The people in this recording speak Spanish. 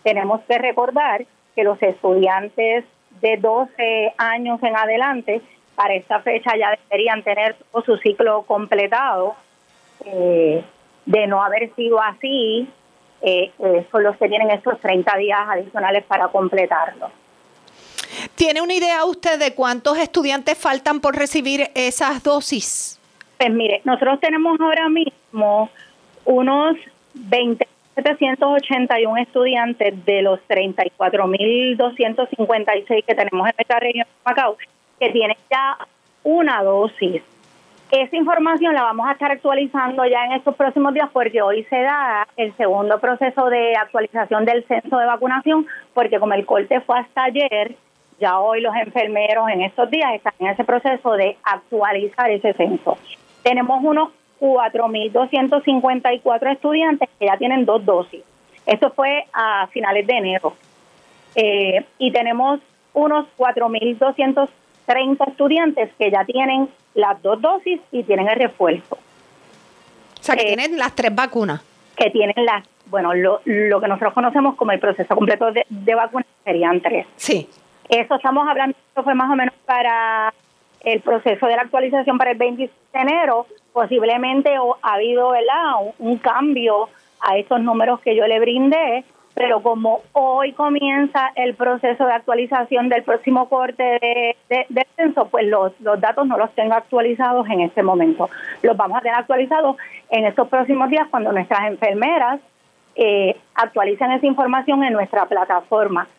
tenemos que recordar que los estudiantes de 12 años en adelante, para esta fecha ya deberían tener todo su ciclo completado. De no haber sido así, son los que tienen estos 30 días adicionales para completarlo. ¿Tiene una idea usted de cuántos estudiantes faltan por recibir esas dosis? Pues mire, nosotros tenemos ahora mismo unos 20.781 estudiantes de los 34.256 que tenemos en nuestra región de Macao, que tienen ya una dosis. Esa información la vamos a estar actualizando ya en estos próximos días, porque hoy se da el segundo proceso de actualización del censo de vacunación, porque como el corte fue hasta ayer, ya hoy los enfermeros en estos días están en ese proceso de actualizar ese censo. Tenemos unos 4.254 estudiantes que ya tienen 2 dosis. Esto fue a finales de enero. Y tenemos unos 4.230 estudiantes que ya tienen las 2 dosis y tienen el refuerzo. O sea, que tienen las 3 vacunas. Que tienen lo que nosotros conocemos como el proceso completo de vacunas serían 3. Sí. Eso estamos hablando, esto fue más o menos para el proceso de la actualización para el 26 de enero. Posiblemente ha habido, ¿verdad?, un cambio a esos números que yo le brindé, pero como hoy comienza el proceso de actualización del próximo corte del censo, pues los datos no los tengo actualizados en este momento. Los vamos a tener actualizados en estos próximos días cuando nuestras enfermeras actualicen esa información en nuestra plataforma.